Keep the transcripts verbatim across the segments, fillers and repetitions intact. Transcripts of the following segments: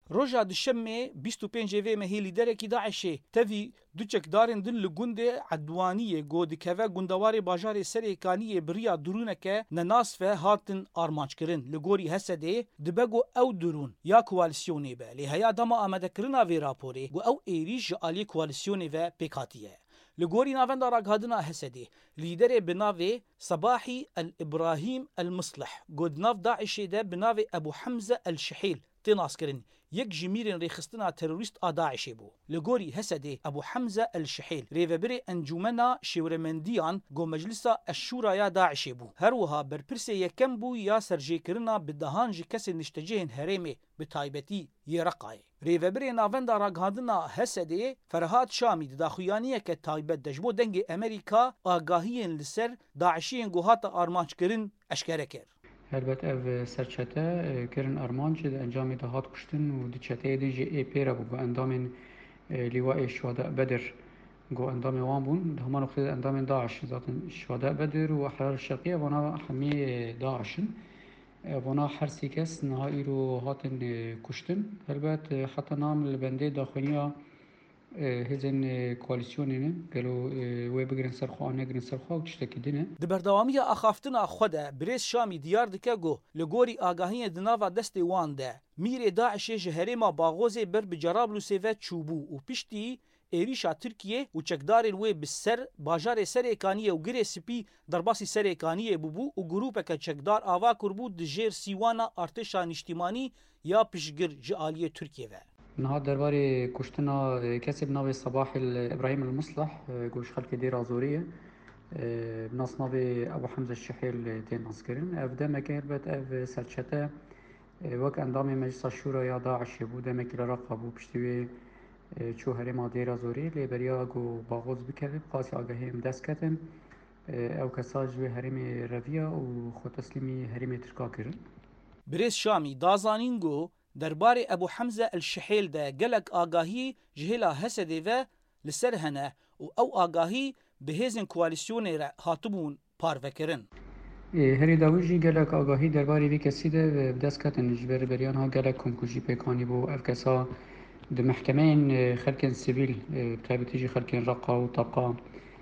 روجا دشمه بیست و پنج مهی لیدرکی داعشه تفی دوچک دارن دن لگوند عدوانیه گود که گوندوار باجار سرکانی بریا درونکه نناسفه هاتن آرمانچ کرن لگوری حسده دبگو او درون یا کوالسیونی به لهیا دما آمده کرنا وی راپوری گو او ایریج آلی کوالسیونی و پیکاتیه لگوری ناوند راگهادنا حسدی لیدر بناوی صباحی الابراهیم المصلح گود ناف داعشه ده بناوی ابو حمزه الشحیل تناس کرن یک جمیرن ریخستنا تروریست آداعشی بو لگوری حسدی ابو حمزه الشحیل ریوبری انجومنا شورمندیان گو مجلسا الشورا داعشی بو هروها برپرس یکم بو یا سرجی کرنا بدهانج کسی نشتجهن هرمی بتایبتی یرقای ریوبری ناوند راگهادنا حسدی فرهاد شامی داخویانیه که تایبت دجبو دنگ امریکا آگاهین لسر داعشین گوهات آرمانچ کرن اشکره کر البته او سرچته کرن ارمانچ ده انجام دهات کشتن و دچته دیجی ای پیرا بو اندام لیوای شهداء بدر گو اندام وان بون همان وقت اندام داعش ذاتن شهداء بدر و احرار الشرقیه وانا حمی داعشن وانا هر سی کس نهایی رو هاتن کشتن البته حتی نام البنده داخلیا هزن کوالسیونینه گلو و بگرن سرخواه نگرن سرخواه تشتکی دینه دبردوامی اخافتنا خوده بریس شامی دیار دکه گو لگوری آگاهی دناوا دست وان ده میر داعش جهره ما باغوزه بر بجرابلوسه و چوبو و پشتی ایریشا ترکیه و چکدارن وی بسر باجار سرکانیه و گره سپی درباسی سرکانیه بوبو و گروپه که چکدار آوا کربو دجیر سیوانا ارتشا نشتیمانی یا پشگر جعالی ترکیه و نهاد درباره کشتنا کسی بناوی صباح ابراهیم المصلح گوش خلق دیر آزوریه بناس ناوی ابو حمزه الشحیل تین ناس کرن اف دمک البت اف سرچته وک اندام مجلس الشورا یا داعش بود دمک لرقا بو پشتوی چو هرما دیر آزوری لیبریا گو باغوز بکرد قاسی آگاهیم دست کتن او کساج به هرم رویا و خود تسلیمی هرم ترکا کرن بریس شامی دازانین گو درباره ابو حمزه الشحیل ده گلک آگاهی جهلا حسده و لسر هنه و او آگاهی به هزن کوالسیون را هاتبون پاروکرن هری داویجی گلک آگاهی درباره وی کسی ده دست کتن جبر بریان ها گلک کمکوشی پیکانی بو اف کسا ده محکمین خلکن سیویل تایبتیجی خلکن رقا و طبقا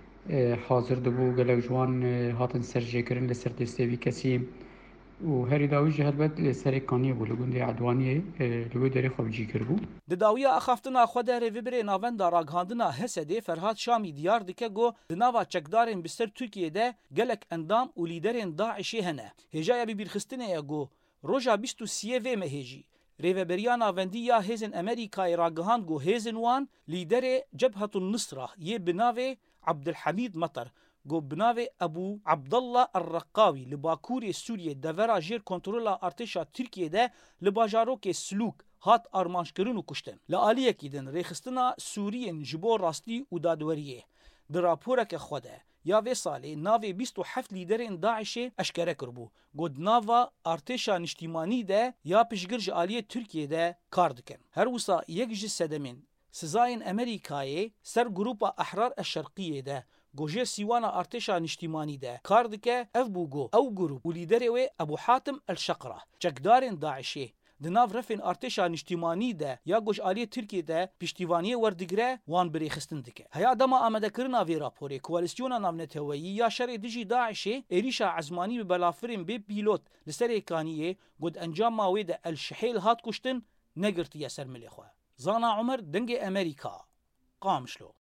حاضر دبو گلک جوان هاتن سرجه کرن لسر دسته وی کسی و هری داویجی هلبت لسر کانی بو لگون دی عدوانیه لگوی داری خواب جی کربو د داویا اخافتنا خوده ریوبری ناوند راگهاندنا حسده فرهاد شامی دیار دکه گو دناوا چکدارن بسر ترکیه ده گلک اندام و لیدرین داعشی هنه هجایا بی بیرخستنه گو روژا بیست و سیه و مهیجی ریوبریان ناوندی یا هزن امریکای راگهاند گو هزن وان لیدر جبهة النصرة یه بناوه عبدالحمید مطر گو بناوه ابو عبدالله الرقاوی لباکوری سوریه دورا جیر کنترولا ارتشا ترکیه ده لباجاروک سلوک هات آرمانش کرن و کشتن لعالیه کیدن ریخستنا سورین جبو راستی و دادوریه در راپوره که خوده یا وی سالی ناوی بیست و هفت لیدرین داعش اشکره کربو گود ناوا ارتشا نشتیمانی ده یا پشگرج آلیه ترکیه ده کار دکن هر وسا یک جی سدمین سزاین امریکای سر گروپا احرار الشرقیه ده گوجه سیوانا ارتشا نشتیمانی ده کار دکه اف بوگو او گروپ و لیدر وی ابو حاتم الشقره چکدارین داعشی دناف رفن ارتشا نشتیمانی ده یا گوش آلی ترکیه ده پشتیوانی وردگره وان بری خستن دکه هیا دما آمده کرنا وی راپوری کوالسیونا ناونتوایی یا شر دیجی داعشه ایریشا عزمانی به بلافرین به پیلوت لسر کانیه گود انجام ماوی ده الشحیل هات کشتن نگرتی سر ملی خواه زانا عمر دنگ امریکا قامشلو